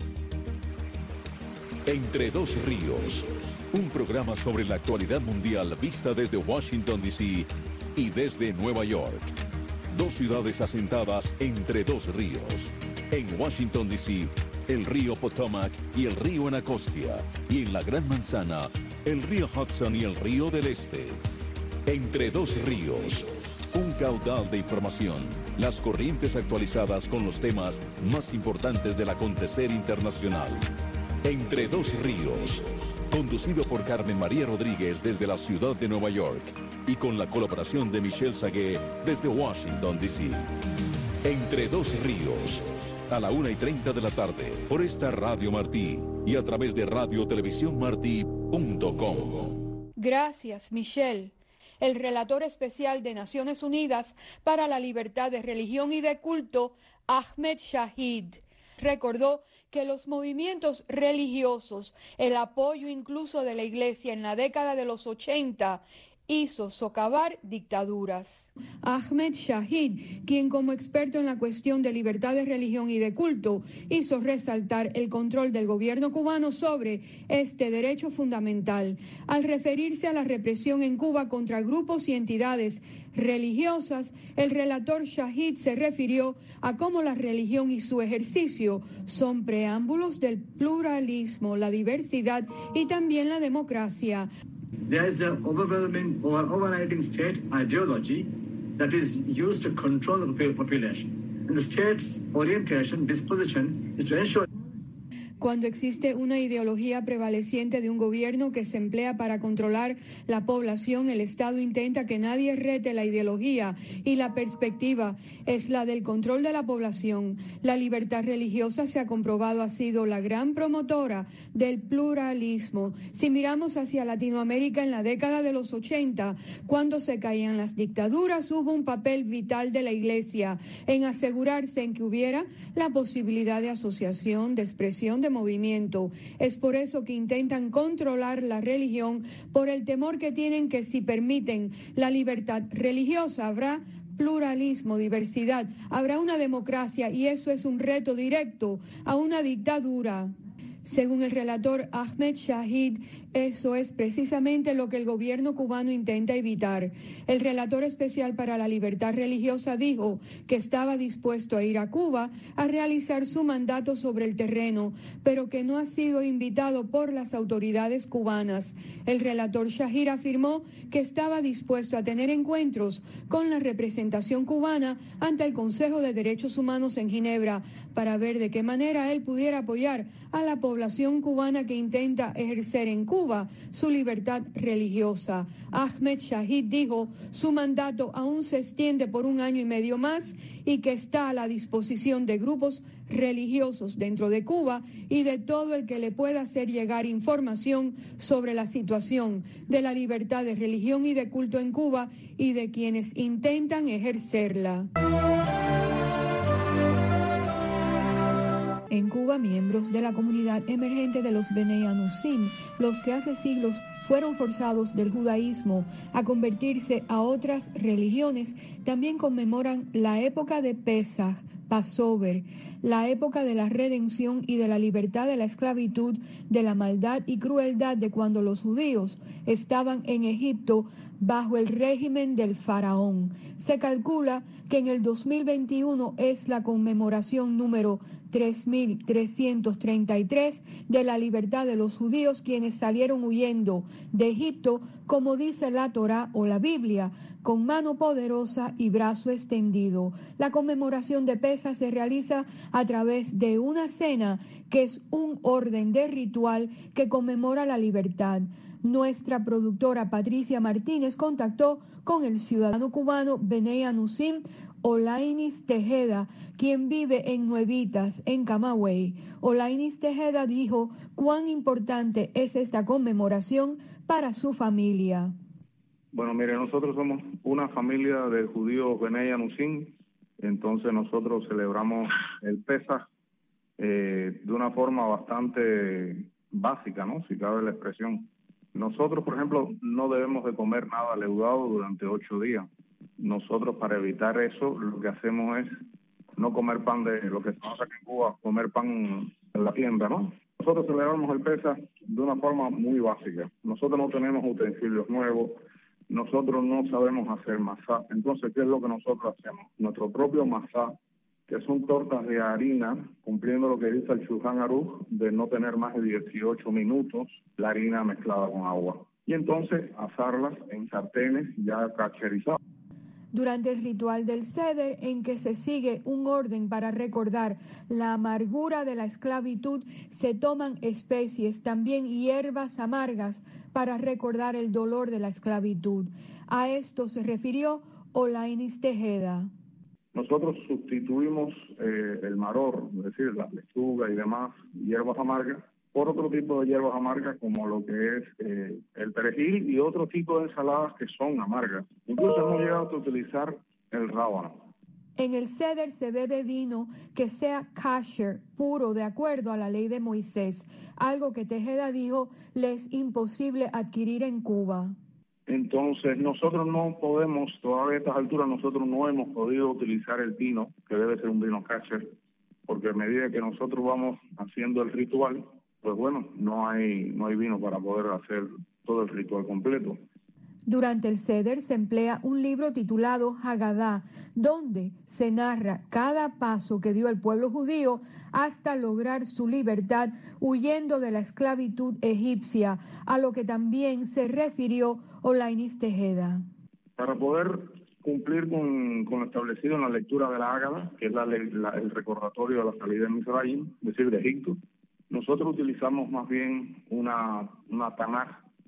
Entre dos ríos, un programa sobre la actualidad mundial vista desde Washington, D C y desde Nueva York. Dos ciudades asentadas entre dos ríos. En Washington, D C, el río Potomac y el río Anacostia. Y en la Gran Manzana, el río Hudson y el río del Este. Entre dos ríos, un caudal de información. Las corrientes actualizadas con los temas más importantes del acontecer internacional. Entre dos ríos, conducido por Carmen María Rodríguez desde la ciudad de Nueva York y con la colaboración de Michelle Sagué desde Washington, D C. Entre dos ríos, a la una y treinta de la tarde, por esta Radio Martí y a través de radio televisión martí punto com. Gracias, Michelle. El relator especial de Naciones Unidas para la Libertad de Religión y de Culto, Ahmed Shahid, recordó que los movimientos religiosos, el apoyo incluso de la Iglesia en la década de los ochenta, hizo socavar dictaduras. Ahmed Shahid, quien como experto en la cuestión de libertad de religión y de culto, hizo resaltar el control del gobierno cubano sobre este derecho fundamental. Al referirse a la represión en Cuba contra grupos y entidades religiosas, el relator Shahid se refirió a cómo la religión y su ejercicio son preámbulos del pluralismo, la diversidad y también la democracia. There is an overwhelming or overriding state ideology that is used to control the population. And the state's orientation, disposition, is to ensure. Cuando existe una ideología prevaleciente de un gobierno que se emplea para controlar la población, el Estado intenta que nadie rete la ideología y la perspectiva es la del control de la población. La libertad religiosa, se ha comprobado, ha sido la gran promotora del pluralismo. Si miramos hacia Latinoamérica en la década de los ochenta, cuando se caían las dictaduras, hubo un papel vital de la Iglesia en asegurarse en que hubiera la posibilidad de asociación, de expresión, de movimiento. Es por eso que intentan controlar la religión, por el temor que tienen que si permiten la libertad religiosa habrá pluralismo, diversidad, habrá una democracia y eso es un reto directo a una dictadura. Según el relator Ahmed Shahid, eso es precisamente lo que el gobierno cubano intenta evitar. El relator especial para la libertad religiosa dijo que estaba dispuesto a ir a Cuba a realizar su mandato sobre el terreno, pero que no ha sido invitado por las autoridades cubanas. El relator Shahid afirmó que estaba dispuesto a tener encuentros con la representación cubana ante el Consejo de Derechos Humanos en Ginebra para ver de qué manera él pudiera apoyar a la población cubana que intenta ejercer en Cuba su libertad religiosa. Ahmed Shahid dijo su mandato aún se extiende por un año y medio más y que está a la disposición de grupos religiosos dentro de Cuba y de todo el que le pueda hacer llegar información sobre la situación de la libertad de religión y de culto en Cuba y de quienes intentan ejercerla. En Cuba, miembros de la comunidad emergente de los Bnei Anusim, los que hace siglos fueron forzados del judaísmo a convertirse a otras religiones, también conmemoran la época de Pesaj, Passover, la época de la redención y de la libertad de la esclavitud, de la maldad y crueldad de cuando los judíos estaban en Egipto bajo el régimen del faraón. Se calcula que en el dos mil veintiuno es la conmemoración número tres mil trescientos treinta y tres de la libertad de los judíos quienes salieron huyendo de Egipto, como dice la Torá o la Biblia, con mano poderosa y brazo extendido. La conmemoración de Pesaj se realiza a través de una cena que es un orden de ritual que conmemora la libertad. Nuestra productora Patricia Martínez contactó con el ciudadano cubano Bnei Anusim, Olainis Tejeda, quien vive en Nuevitas, en Camagüey. Olainis Tejeda dijo cuán importante es esta conmemoración para su familia. Bueno, mire, nosotros somos una familia de judíos Bnei Anusim, entonces nosotros celebramos el Pesaj eh, de una forma bastante básica, ¿no? Si cabe la expresión. Nosotros, por ejemplo, no debemos de comer nada leudado durante ocho días. Nosotros, para evitar eso, lo que hacemos es no comer pan de lo que se conoce aquí en Cuba, comer pan en la tienda, ¿no? Nosotros celebramos el Pesaj de una forma muy básica. Nosotros no tenemos utensilios nuevos, nosotros no sabemos hacer masá. Entonces, ¿qué es lo que nosotros hacemos? Nuestro propio masá, que son tortas de harina, cumpliendo lo que dice el Shulchan Aruch, de no tener más de dieciocho minutos la harina mezclada con agua. Y entonces asarlas en sartenes ya cacherizadas. Durante el ritual del Seder, en que se sigue un orden para recordar la amargura de la esclavitud, se toman especies, también hierbas amargas, para recordar el dolor de la esclavitud. A esto se refirió Olainis Tejeda. Nosotros sustituimos eh, el maror, es decir, la lechuga y demás hierbas amargas, por otro tipo de hierbas amargas como lo que es eh, el perejil y otro tipo de ensaladas que son amargas. Incluso hemos llegado a utilizar el rábano. En el Seder se bebe vino que sea kasher, puro, de acuerdo a la ley de Moisés, algo que Tejeda dijo le es imposible adquirir en Cuba. Entonces, nosotros no podemos, todavía a estas alturas, nosotros no hemos podido utilizar el vino, que debe ser un vino kasher, porque a medida que nosotros vamos haciendo el ritual, pues bueno, no hay no hay vino para poder hacer todo el ritual completo. Durante el Seder se emplea un libro titulado Haggadah, donde se narra cada paso que dio el pueblo judío hasta lograr su libertad huyendo de la esclavitud egipcia, a lo que también se refirió Olainis Tejeda. Para poder cumplir con, con lo establecido en la lectura de la Haggadah, que es la, la, el recordatorio de la salida de Misraim, es decir, de Egipto, nosotros utilizamos más bien una, una Tanaj.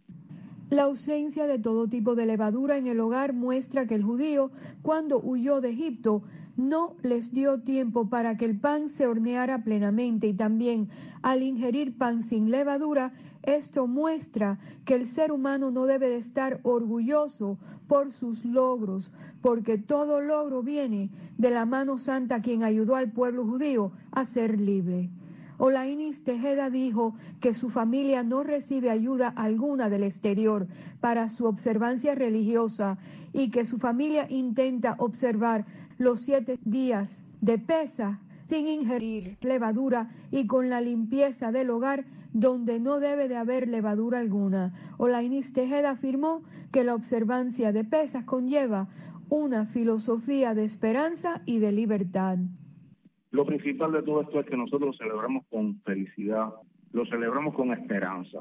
La ausencia de todo tipo de levadura en el hogar muestra que el judío, cuando huyó de Egipto, no les dio tiempo para que el pan se horneara plenamente, y también al ingerir pan sin levadura, esto muestra que el ser humano no debe de estar orgulloso por sus logros, porque todo logro viene de la mano santa quien ayudó al pueblo judío a ser libre. Olainis Tejeda dijo que su familia no recibe ayuda alguna del exterior para su observancia religiosa y que su familia intenta observar los siete días de Pesaj sin ingerir levadura y con la limpieza del hogar donde no debe de haber levadura alguna. Olainis Tejeda afirmó que la observancia de Pesaj conlleva una filosofía de esperanza y de libertad. Lo principal de todo esto es que nosotros lo celebramos con felicidad, lo celebramos con esperanza.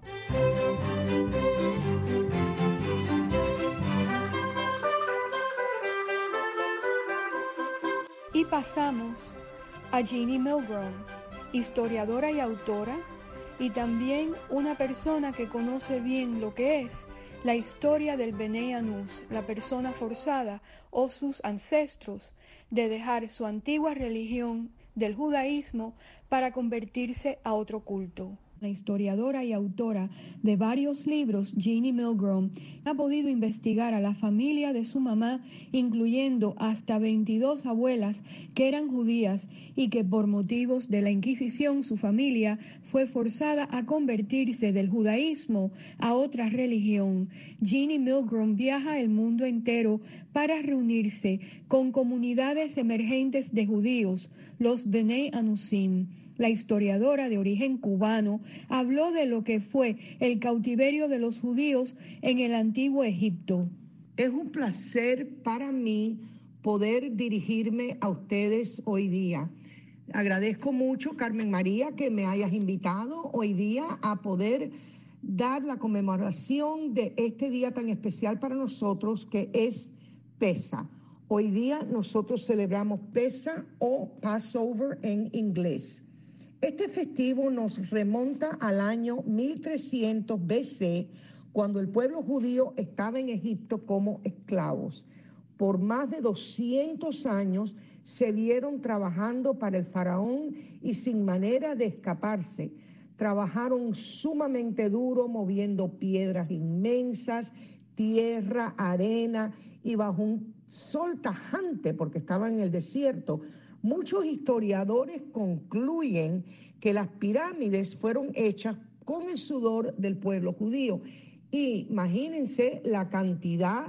Y pasamos a Jeannie Milgrom, historiadora y autora, y también una persona que conoce bien lo que es la historia del Bnei Anus, la persona forzada o sus ancestros de dejar su antigua religión del judaísmo para convertirse a otro culto. La historiadora y autora de varios libros, Jeannie Milgrom, ha podido investigar a la familia de su mamá, incluyendo hasta veintidós abuelas que eran judías y que por motivos de la Inquisición su familia fue forzada a convertirse del judaísmo a otra religión. Jeannie Milgrom viaja el mundo entero para reunirse con comunidades emergentes de judíos, los Bnei Anusim. La historiadora de origen cubano habló de lo que fue el cautiverio de los judíos en el antiguo Egipto. Es un placer para mí poder dirigirme a ustedes hoy día. Agradezco mucho, Carmen María, que me hayas invitado hoy día a poder dar la conmemoración de este día tan especial para nosotros, que es Pesaj. Hoy día nosotros celebramos Pesaj o Passover en inglés. Este festivo nos remonta al año mil trescientos B C, cuando el pueblo judío estaba en Egipto como esclavos. Por más de doscientos años se vieron trabajando para el faraón y sin manera de escaparse. Trabajaron sumamente duro, moviendo piedras inmensas, tierra, arena, y bajo un sol tajante, porque estaban en el desierto. Muchos historiadores concluyen que las pirámides fueron hechas con el sudor del pueblo judío. Y imagínense la cantidad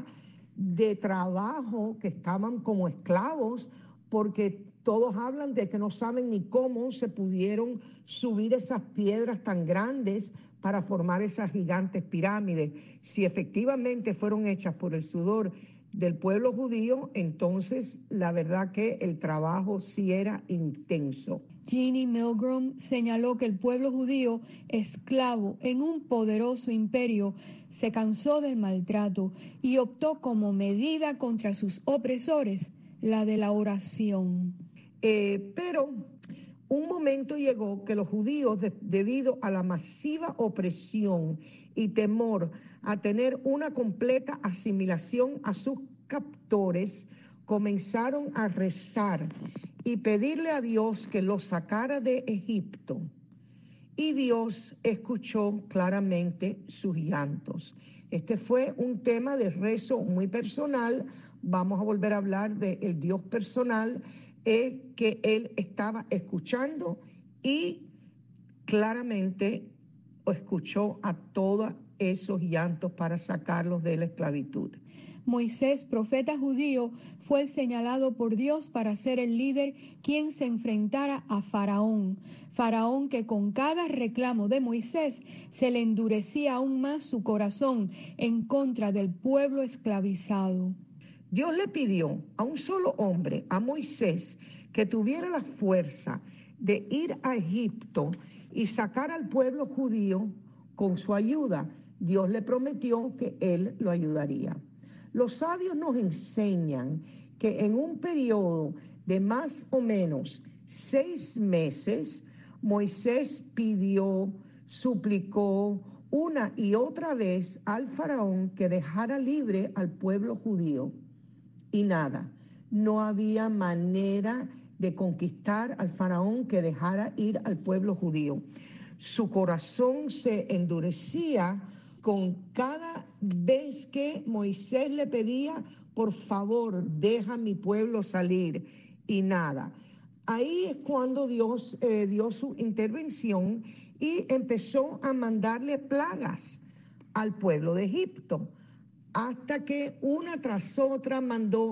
de trabajo que estaban como esclavos, porque todos hablan de que no saben ni cómo se pudieron subir esas piedras tan grandes para formar esas gigantes pirámides. Si efectivamente fueron hechas por el sudor del pueblo judío, entonces la verdad que el trabajo sí era intenso. Jeannie Milgrom señaló que el pueblo judío, esclavo en un poderoso imperio, se cansó del maltrato y optó como medida contra sus opresores la de la oración. Eh, pero un momento llegó que los judíos, de, debido a la masiva opresión y temor a tener una completa asimilación a sus captores, comenzaron a rezar y pedirle a Dios que los sacara de Egipto. Y Dios escuchó claramente sus llantos. Este fue un tema de rezo muy personal. Vamos a volver a hablar del Dios personal, eh, que él estaba escuchando y claramente escuchó a todos esos llantos para sacarlos de la esclavitud. Moisés, profeta judío, fue señalado por Dios para ser el líder quien se enfrentara a Faraón. Faraón que con cada reclamo de Moisés se le endurecía aún más su corazón en contra del pueblo esclavizado. Dios le pidió a un solo hombre, a Moisés, que tuviera la fuerza de ir a Egipto y sacar al pueblo judío con su ayuda. Dios le prometió que él lo ayudaría. Los sabios nos enseñan que en un periodo de más o menos seis meses, Moisés pidió, suplicó una y otra vez al faraón que dejara libre al pueblo judío. Y nada, no había manera de conquistar al faraón que dejara ir al pueblo judío. Su corazón se endurecía con cada vez que Moisés le pedía, por favor, deja a mi pueblo salir, y nada. Ahí es cuando Dios eh, dio su intervención y empezó a mandarle plagas al pueblo de Egipto, hasta que una tras otra mandó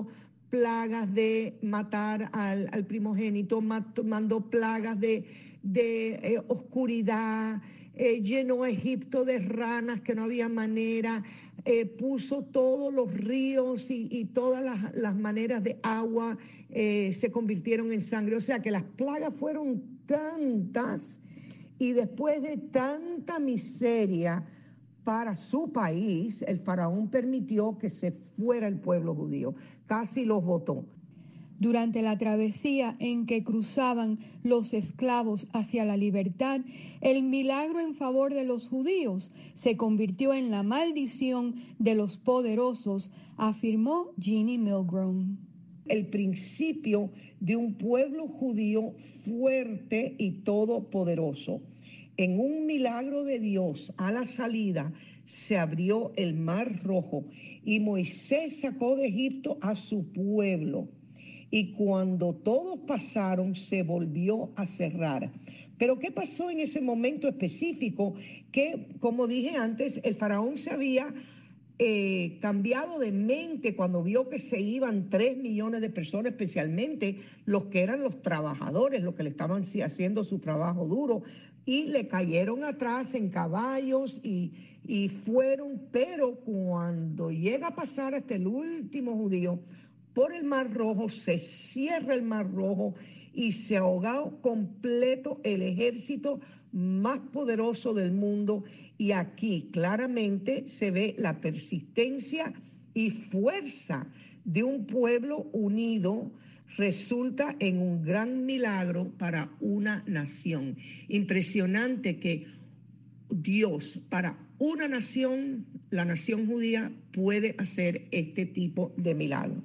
plagas de matar al, al primogénito, mató, mandó plagas de, de eh, oscuridad, eh, llenó a Egipto de ranas que no había manera, eh, puso todos los ríos y, y todas las, las maneras de agua eh, se convirtieron en sangre. O sea que las plagas fueron tantas, y después de tanta miseria para su país, el faraón permitió que se fuera el pueblo judío, casi los botó. Durante la travesía en que cruzaban los esclavos hacia la libertad, el milagro en favor de los judíos se convirtió en la maldición de los poderosos, afirmó Jeannie Milgrom. El principio de un pueblo judío fuerte y todopoderoso. En un milagro de Dios, a la salida, se abrió el Mar Rojo y Moisés sacó de Egipto a su pueblo. Y cuando todos pasaron, se volvió a cerrar. Pero ¿qué pasó en ese momento específico? Que, como dije antes, el faraón se había eh, cambiado de mente cuando vio que se iban tres millones de personas, especialmente los que eran los trabajadores, los que le estaban haciendo su trabajo duro, y le cayeron atrás en caballos y, y fueron, pero cuando llega a pasar hasta el último judío por el Mar Rojo, se cierra el Mar Rojo y se ahogó completo el ejército más poderoso del mundo. Y aquí claramente se ve la persistencia y fuerza de un pueblo unido. Resulta en un gran milagro para una nación. Impresionante que Dios, para una nación, la nación judía, puede hacer este tipo de milagro.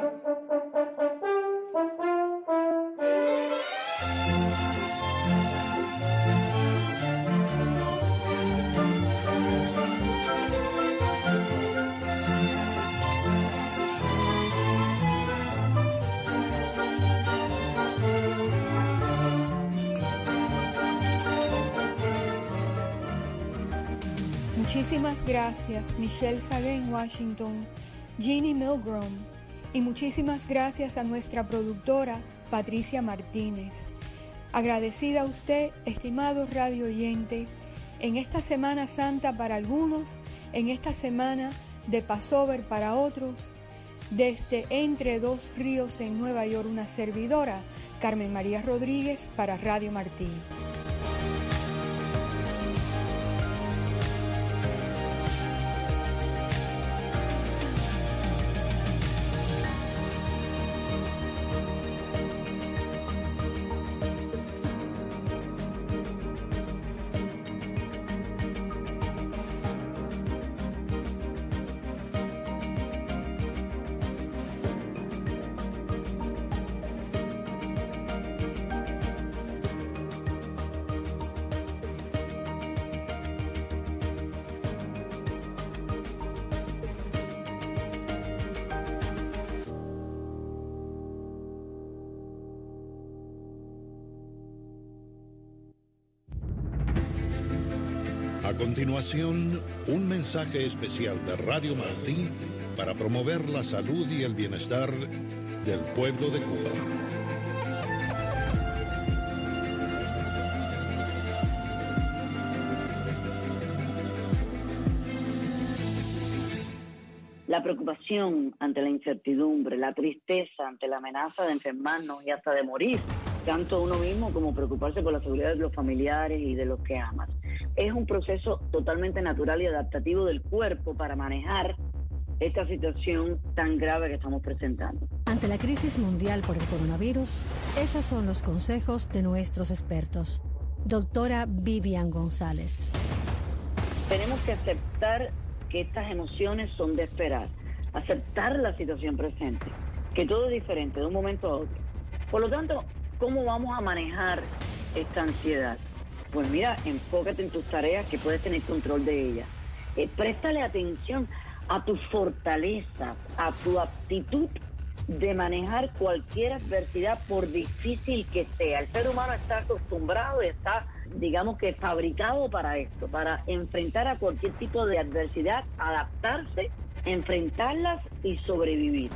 Muchísimas gracias, Michelle Sagué en Washington, Jeannie Milgrom, y muchísimas gracias a nuestra productora, Patricia Martínez. Agradecida a usted, estimado radio oyente, en esta Semana Santa para algunos, en esta semana de Passover para otros, desde Entre Dos Ríos en Nueva York, una servidora, Carmen María Rodríguez, para Radio Martí. A continuación, un mensaje especial de Radio Martí para promover la salud y el bienestar del pueblo de Cuba. La preocupación ante la incertidumbre, la tristeza ante la amenaza de enfermarnos y hasta de morir, tanto uno mismo como preocuparse por la seguridad de los familiares y de los que amas. Es un proceso totalmente natural y adaptativo del cuerpo para manejar esta situación tan grave que estamos presentando. Ante la crisis mundial por el coronavirus, esos son los consejos de nuestros expertos. Doctora Vivian González. Tenemos que aceptar que estas emociones son de esperar, aceptar la situación presente, que todo es diferente de un momento a otro. Por lo tanto, ¿cómo vamos a manejar esta ansiedad? Pues mira, enfócate en tus tareas que puedes tener control de ellas. Eh, préstale atención a tu fortaleza, a tu aptitud de manejar cualquier adversidad por difícil que sea. El ser humano está acostumbrado y está, digamos que fabricado para esto, para enfrentar a cualquier tipo de adversidad, adaptarse, enfrentarlas y sobrevivir.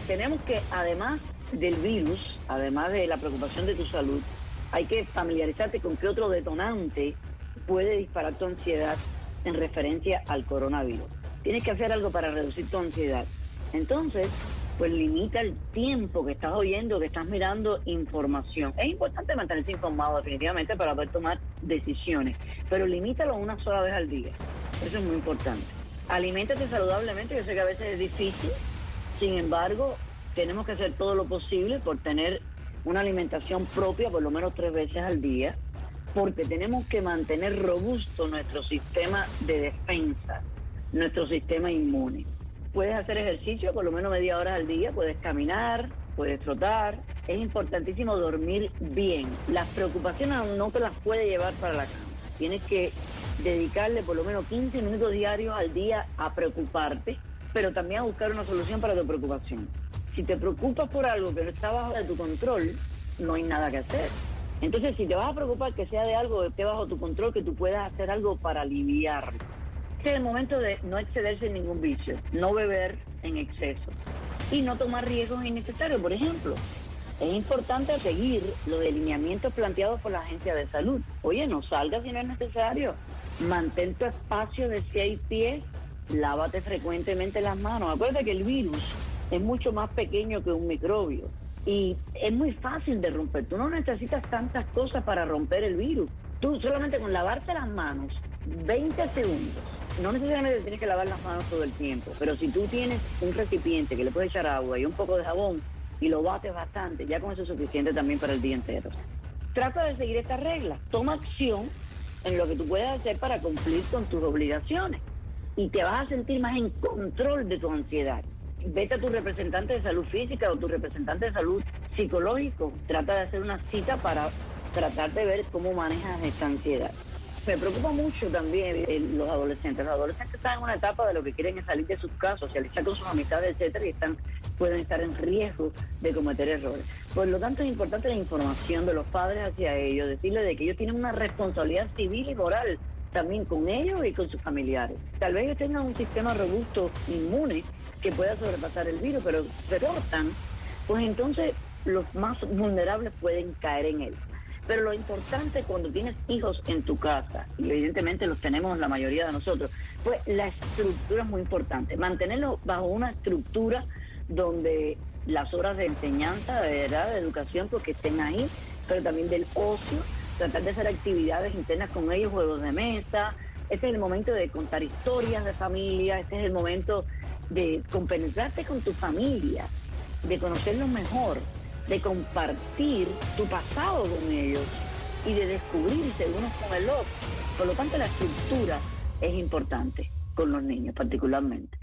tenemos que, además del virus, además de la preocupación de tu salud, hay que familiarizarte con qué otro detonante puede disparar tu ansiedad en referencia al coronavirus. Tienes que hacer algo para reducir tu ansiedad. Entonces, pues limita el tiempo que estás oyendo, que estás mirando información. Es importante mantenerse informado definitivamente para poder tomar decisiones, pero limítalo una sola vez al día. Eso es muy importante. Aliméntate saludablemente, yo sé que a veces es difícil, sin embargo, tenemos que hacer todo lo posible por tener una alimentación propia por lo menos tres veces al día, porque tenemos que mantener robusto nuestro sistema de defensa, nuestro sistema inmune. Puedes hacer ejercicio por lo menos media hora al día, puedes caminar, puedes trotar. Es importantísimo dormir bien. Las preocupaciones no te las puedes llevar para la cama. Tienes que dedicarle por lo menos quince minutos diarios al día a preocuparte, pero también a buscar una solución para tu preocupación. Si te preocupas por algo que no está bajo de tu control, no hay nada que hacer. Entonces, si te vas a preocupar que sea de algo que esté bajo tu control, que tú puedas hacer algo para aliviarlo. Este es el momento de no excederse en ningún vicio, no beber en exceso y no tomar riesgos innecesarios. Por ejemplo, es importante seguir los lineamientos planteados por la Agencia de Salud. Oye, no salgas si no es necesario. Mantén tu espacio de seis pies, lávate frecuentemente las manos. Acuérdate que el virus es mucho más pequeño que un microbio y es muy fácil de romper. Tú no necesitas tantas cosas para romper el virus. Tú solamente con lavarte las manos veinte segundos, no necesariamente tienes que lavar las manos todo el tiempo, pero si tú tienes un recipiente que le puedes echar agua y un poco de jabón y lo bates bastante, ya con eso es suficiente también para el día entero. Trata de seguir estas reglas, toma acción en lo que tú puedes hacer para cumplir con tus obligaciones y te vas a sentir más en control de tu ansiedad. Vete a tu representante de salud física o tu representante de salud psicológico, trata de hacer una cita para tratar de ver cómo manejas esta ansiedad. Me preocupa mucho también eh, los adolescentes. Los adolescentes están en una etapa de lo que quieren es salir de sus casas, socializar con sus amistades, etcétera, y están, pueden estar en riesgo de cometer errores. Por lo tanto, es importante la información de los padres hacia ellos, decirles de que ellos tienen una responsabilidad civil y moral también con ellos y con sus familiares. Tal vez ellos tengan un sistema robusto, inmune, que pueda sobrepasar el virus, pero se cortan, pues entonces los más vulnerables pueden caer en él. Pero lo importante cuando tienes hijos en tu casa, y evidentemente los tenemos la mayoría de nosotros, pues la estructura es muy importante. Mantenerlos bajo una estructura donde las horas de enseñanza, de verdad, de educación, pues que estén ahí, pero también del ocio, tratar de hacer actividades internas con ellos, juegos de mesa. Este es el momento de contar historias de familia, este es el momento de compenetrarte con tu familia, de conocerlos mejor, de compartir tu pasado con ellos y de descubrirse unos con el otro. Por lo tanto, la estructura es importante con los niños particularmente.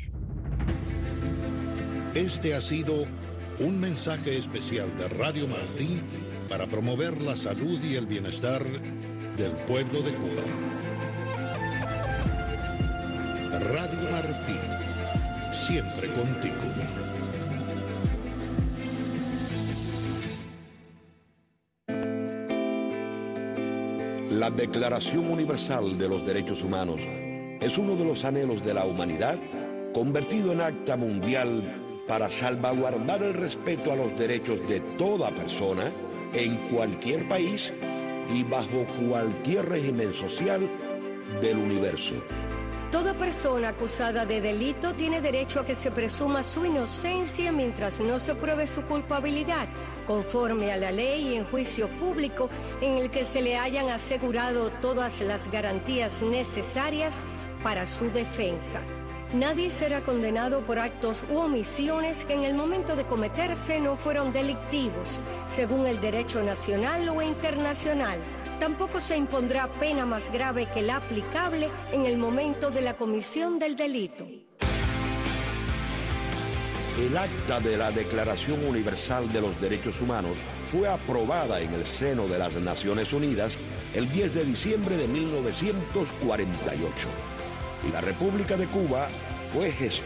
Este ha sido un mensaje especial de Radio Martí para promover la salud y el bienestar del pueblo de Cuba. Radio Martí, siempre contigo. La Declaración Universal de los Derechos Humanos es uno de los anhelos de la humanidad convertido en acta mundial para salvaguardar el respeto a los derechos de toda persona en cualquier país y bajo cualquier régimen social del universo. Toda persona acusada de delito tiene derecho a que se presuma su inocencia mientras no se pruebe su culpabilidad, conforme a la ley y en juicio público en el que se le hayan asegurado todas las garantías necesarias para su defensa. Nadie será condenado por actos u omisiones que en el momento de cometerse no fueron delictivos, según el derecho nacional o internacional. Tampoco se impondrá pena más grave que la aplicable en el momento de la comisión del delito. El acta de la Declaración Universal de los Derechos Humanos fue aprobada en el seno de las Naciones Unidas el diez de diciembre de mil novecientos cuarenta y ocho. Y la República de Cuba fue gestora